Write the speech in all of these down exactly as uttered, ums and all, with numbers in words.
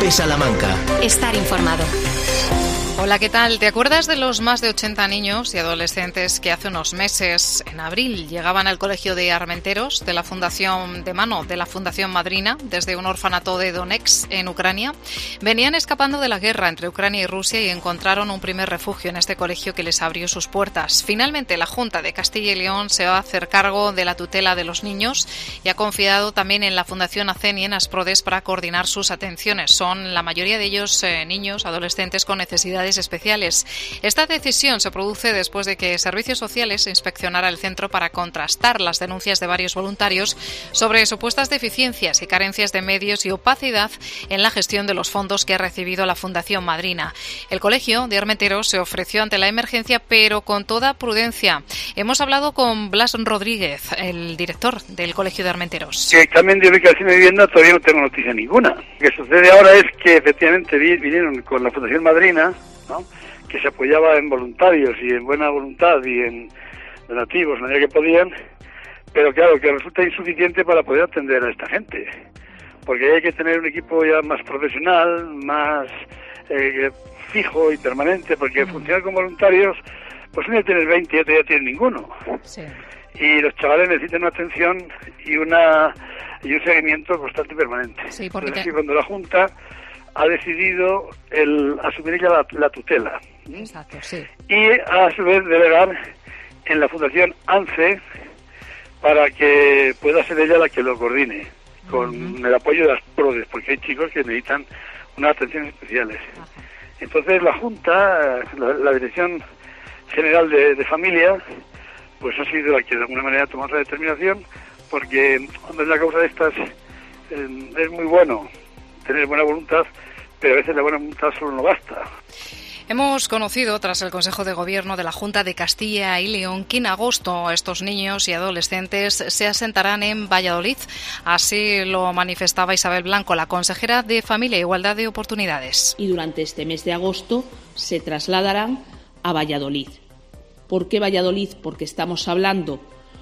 COPE Salamanca. Estar informado. Hola, ¿qué tal? ¿Te acuerdas de los más de ochenta niños y adolescentes que hace unos meses, en abril, llegaban al colegio de Armenteros de la Fundación de mano de la Fundación Madrina desde un orfanato de Donetsk en Ucrania? Venían escapando de la guerra entre Ucrania y Rusia y encontraron un primer refugio en este colegio que les abrió sus puertas. Finalmente, la Junta de Castilla y León se va a hacer cargo de la tutela de los niños y ha confiado también en la Fundación ACEN y en Asprodes para coordinar sus atenciones. Son la mayoría de ellos eh, niños, adolescentes con necesidades especiales. Esta decisión se produce después de que Servicios Sociales inspeccionara el centro para contrastar las denuncias de varios voluntarios sobre supuestas deficiencias y carencias de medios y opacidad en la gestión de los fondos que ha recibido la Fundación Madrina. El colegio de Armenteros se ofreció ante la emergencia, pero con toda prudencia. Hemos hablado con Blas Rodríguez, el director del colegio de Armenteros. Que cambien de ubicación de vivienda todavía no tengo noticia ninguna. Lo que sucede ahora es que efectivamente vinieron con la Fundación Madrina, ¿no?, que se apoyaba en voluntarios y en buena voluntad y en donativos, la manera que podían, pero claro, que resulta insuficiente para poder atender a esta gente, porque hay que tener un equipo ya más profesional, más eh, fijo y permanente, porque mm. funcionar con voluntarios, pues uno ya tiene veinte, ya no tiene ninguno. Sí. Y los chavales necesitan una atención y una y un seguimiento constante y permanente. Sí, porque Entonces, te... cuando la Junta ha decidido el asumir ella la, la tutela. Exacto, sí. Y a su vez delegar en la Fundación ANCE para que pueda ser ella la que lo coordine, con uh-huh. el apoyo de las PRODES, porque hay chicos que necesitan unas atenciones especiales. Uh-huh. Entonces la Junta, la, la Dirección General de, de Familia, pues ha sido la que de alguna manera ha tomado la determinación, porque cuando es la causa de estas eh, es muy bueno tener buena voluntad, pero a veces la buena voluntad solo no basta. Hemos conocido, tras el Consejo de Gobierno de la Junta de Castilla y León, que en agosto estos niños y adolescentes se asentarán en Valladolid. Así lo manifestaba Isabel Blanco, la consejera de Familia e Igualdad de Oportunidades. Y durante este mes de agosto se trasladarán a Valladolid. ¿Por qué Valladolid? Porque estamos hablando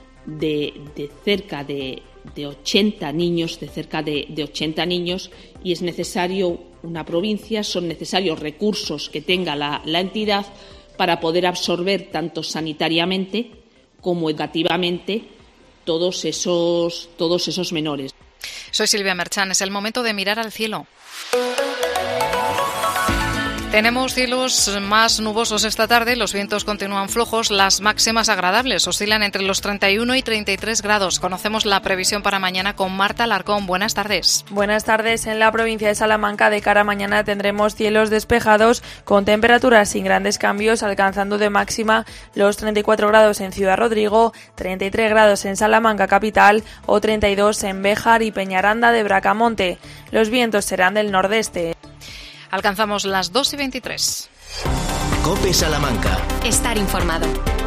de, de cerca de, de ochenta niños, de cerca de, de ochenta niños, y es necesario una provincia, son necesarios recursos que tenga la, la entidad para poder absorber tanto sanitariamente como educativamente todos esos, todos esos menores. Soy Silvia Merchán, es el momento de mirar al cielo. Tenemos cielos más nubosos esta tarde, los vientos continúan flojos, las máximas agradables oscilan entre los treinta y uno y treinta y tres grados. Conocemos la previsión para mañana con Marta Alarcón. Buenas tardes. Buenas tardes. En la provincia de Salamanca de cara a mañana tendremos cielos despejados con temperaturas sin grandes cambios, alcanzando de máxima los treinta y cuatro grados en Ciudad Rodrigo, treinta y tres grados en Salamanca capital o treinta y dos en Béjar y Peñaranda de Bracamonte. Los vientos serán del nordeste. Alcanzamos las dos y veintitrés. COPE Salamanca. Estar informado.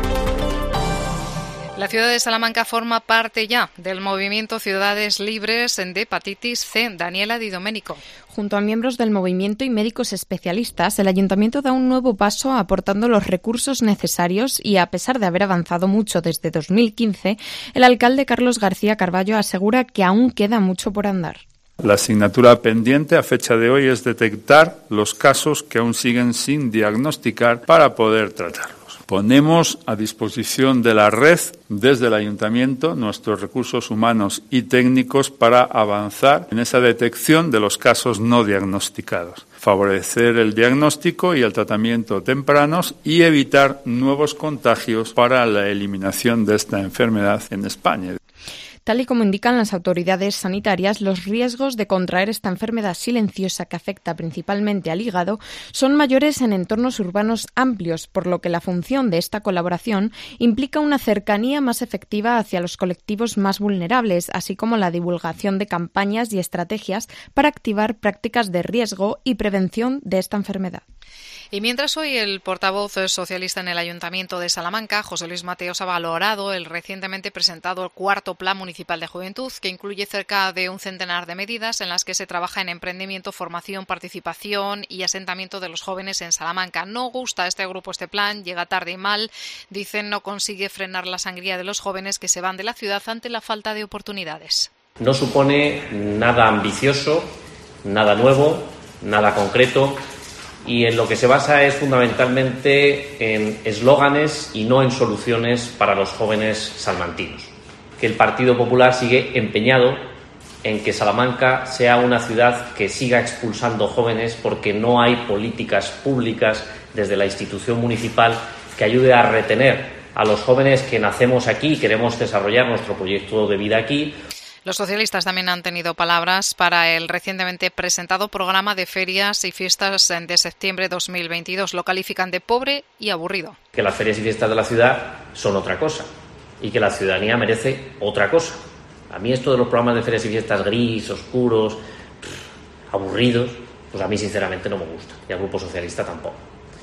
La ciudad de Salamanca forma parte ya del movimiento Ciudades Libres de Hepatitis C. Daniela Di Domenico. Junto a miembros del movimiento y médicos especialistas, el Ayuntamiento da un nuevo paso aportando los recursos necesarios y, a pesar de haber avanzado mucho desde dos mil quince, el alcalde Carlos García Carballo asegura que aún queda mucho por andar. La asignatura pendiente a fecha de hoy es detectar los casos que aún siguen sin diagnosticar para poder tratarlos. Ponemos a disposición de la red desde el Ayuntamiento nuestros recursos humanos y técnicos para avanzar en esa detección de los casos no diagnosticados, favorecer el diagnóstico y el tratamiento tempranos y evitar nuevos contagios para la eliminación de esta enfermedad en España. Tal y como indican las autoridades sanitarias, los riesgos de contraer esta enfermedad silenciosa que afecta principalmente al hígado son mayores en entornos urbanos amplios, por lo que la función de esta colaboración implica una cercanía más efectiva hacia los colectivos más vulnerables, así como la divulgación de campañas y estrategias para activar prácticas de riesgo y prevención de esta enfermedad. Y mientras hoy el portavoz socialista en el Ayuntamiento de Salamanca, José Luis Mateos, ha valorado el recientemente presentado cuarto Plan Municipal de Juventud, que incluye cerca de un centenar de medidas en las que se trabaja en emprendimiento, formación, participación y asentamiento de los jóvenes en Salamanca. No gusta a este grupo este plan, llega tarde y mal. Dicen no consigue frenar la sangría de los jóvenes que se van de la ciudad ante la falta de oportunidades. No supone nada ambicioso, nada nuevo, nada concreto, y en lo que se basa es fundamentalmente en eslóganes y no en soluciones para los jóvenes salmantinos. Que el Partido Popular sigue empeñado en que Salamanca sea una ciudad que siga expulsando jóvenes porque no hay políticas públicas desde la institución municipal que ayude a retener a los jóvenes que nacemos aquí y queremos desarrollar nuestro proyecto de vida aquí. Los socialistas también han tenido palabras para el recientemente presentado programa de ferias y fiestas de septiembre de dos mil veintidós. Lo califican de pobre y aburrido. Que las ferias y fiestas de la ciudad son otra cosa y que la ciudadanía merece otra cosa. A mí esto de los programas de ferias y fiestas gris, oscuros, pff, aburridos, pues a mí sinceramente no me gusta. Y al Grupo Socialista tampoco.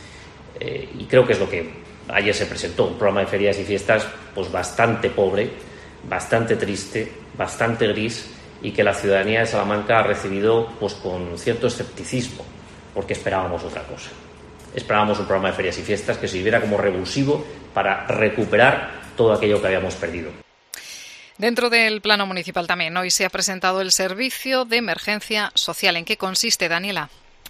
Eh, y creo que es lo que ayer se presentó, un programa de ferias y fiestas pues bastante pobre, bastante triste, bastante gris, y que la ciudadanía de Salamanca ha recibido pues con cierto escepticismo, porque esperábamos otra cosa. Esperábamos un programa de ferias y fiestas que sirviera como revulsivo para recuperar todo aquello que habíamos perdido. Dentro del plano municipal también hoy se ha presentado el servicio de emergencia social. ¿En qué consiste, Daniela?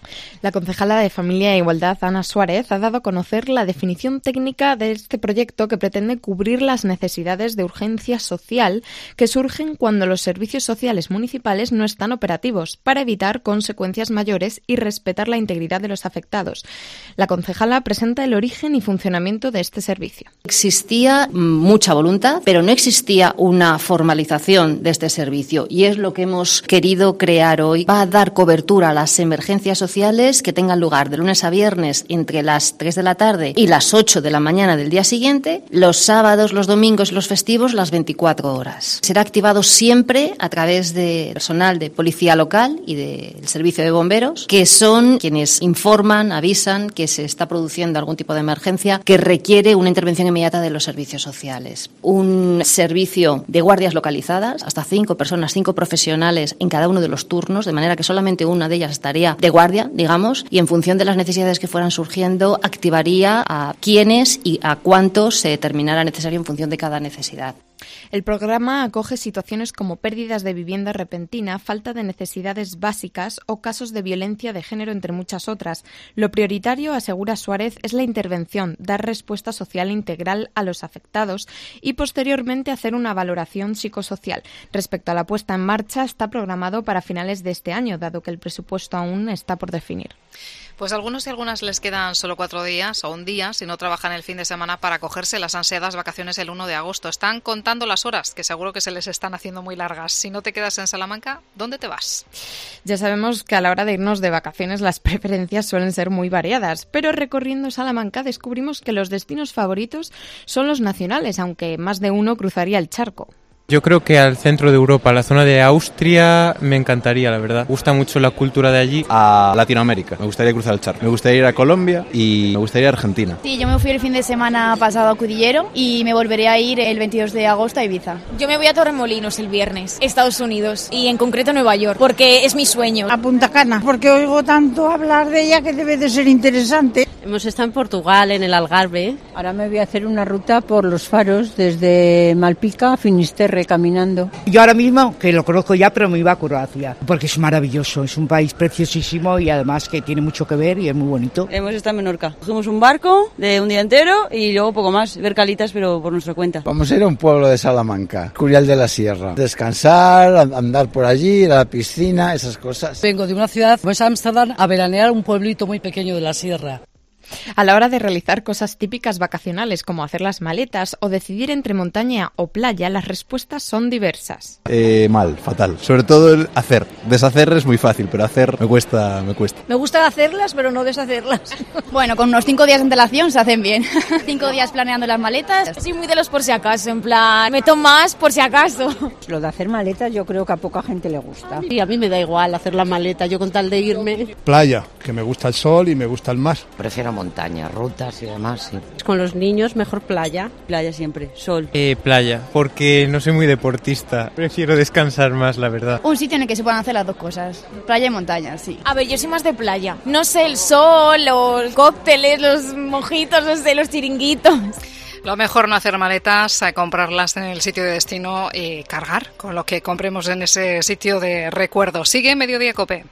La concejala de Familia e Igualdad, Ana Suárez, ha dado a conocer la definición técnica de este proyecto que pretende cubrir las necesidades de urgencia social que surgen cuando los servicios sociales municipales no están operativos, para evitar consecuencias mayores y respetar la integridad de los afectados. La concejala presenta el origen y funcionamiento de este servicio. Existía mucha voluntad, pero no existía una formalización de este servicio, y es lo que hemos querido crear hoy. Va a dar cobertura a las emergencias sociales que tengan lugar de lunes a viernes entre las tres de la tarde y las ocho de la mañana del día siguiente, los sábados, los domingos y los festivos las veinticuatro horas. Será activado siempre a través de personal de policía local y del servicio de bomberos, que son quienes informan, avisan que se está produciendo algún tipo de emergencia que requiere una intervención inmediata de los servicios sociales. Un servicio de guardias localizadas, hasta cinco personas, cinco profesionales en cada uno de los turnos, de manera que solamente una de ellas estaría de guardia, digamos, y en función de las necesidades que fueran surgiendo, activaría a quiénes y a cuántos se determinara necesario en función de cada necesidad. El programa acoge situaciones como pérdidas de vivienda repentina, falta de necesidades básicas o casos de violencia de género, entre muchas otras. Lo prioritario, asegura Suárez, es la intervención, dar respuesta social integral a los afectados y posteriormente hacer una valoración psicosocial. Respecto a la puesta en marcha, está programado para finales de este año, dado que el presupuesto aún está por definir. Pues a algunos y algunas les quedan solo cuatro días o un día si no trabajan el fin de semana para cogerse las ansiadas vacaciones el uno de agosto. Están contando las horas, que seguro que se les están haciendo muy largas. Si no te quedas en Salamanca, ¿dónde te vas? Ya sabemos que a la hora de irnos de vacaciones las preferencias suelen ser muy variadas, pero recorriendo Salamanca descubrimos que los destinos favoritos son los nacionales, aunque más de uno cruzaría el charco. Yo creo que al centro de Europa, la zona de Austria, me encantaría, la verdad. Me gusta mucho la cultura de allí. A Latinoamérica, me gustaría cruzar el charco. Me gustaría ir a Colombia y me gustaría ir a Argentina. Sí, yo me fui el fin de semana pasado a Cudillero y me volveré a ir el veintidós de agosto a Ibiza. Yo me voy a Torremolinos el viernes, Estados Unidos, y en concreto Nueva York, porque es mi sueño. A Punta Cana, porque oigo tanto hablar de ella que debe de ser interesante. Hemos estado en Portugal, en el Algarve. Ahora me voy a hacer una ruta por los faros desde Malpica a Finisterre caminando. Yo ahora mismo, que lo conozco ya, pero me iba a Croacia, porque es maravilloso, es un país preciosísimo y además que tiene mucho que ver y es muy bonito. Hemos estado en Menorca. Cogimos un barco de un día entero y luego poco más, ver calitas pero por nuestra cuenta. Vamos a ir a un pueblo de Salamanca, Curial de la Sierra. Descansar, andar por allí, ir a la piscina, esas cosas. Vengo de una ciudad, pues Ámsterdam, a veranear un pueblito muy pequeño de la sierra. A la hora de realizar cosas típicas vacacionales como hacer las maletas o decidir entre montaña o playa, las respuestas son diversas. Eh, mal, fatal. Sobre todo el hacer. Deshacer es muy fácil, pero hacer me cuesta, me cuesta. Me gusta hacerlas, pero no deshacerlas. Bueno, con unos cinco días de antelación se hacen bien. Cinco días planeando las maletas. Soy muy de los por si acaso, en plan, meto más por si acaso. Lo de hacer maletas yo creo que a poca gente le gusta. Y a mí me da igual hacer la maleta, yo con tal de irme. Playa, que me gusta el sol y me gusta el mar. Prefiero montaña, rutas y demás, sí. Con los niños, mejor playa. Playa siempre, sol. Eh, playa, porque no soy muy deportista. Prefiero descansar más, la verdad. Un sitio en el que se puedan hacer las dos cosas. Playa y montaña, sí. A ver, yo soy más de playa. No sé, el sol, los cócteles, los mojitos, no sé, los chiringuitos. Lo mejor no hacer maletas, comprarlas en el sitio de destino y cargar con lo que compremos en ese sitio de recuerdo. Sigue Mediodía Cope.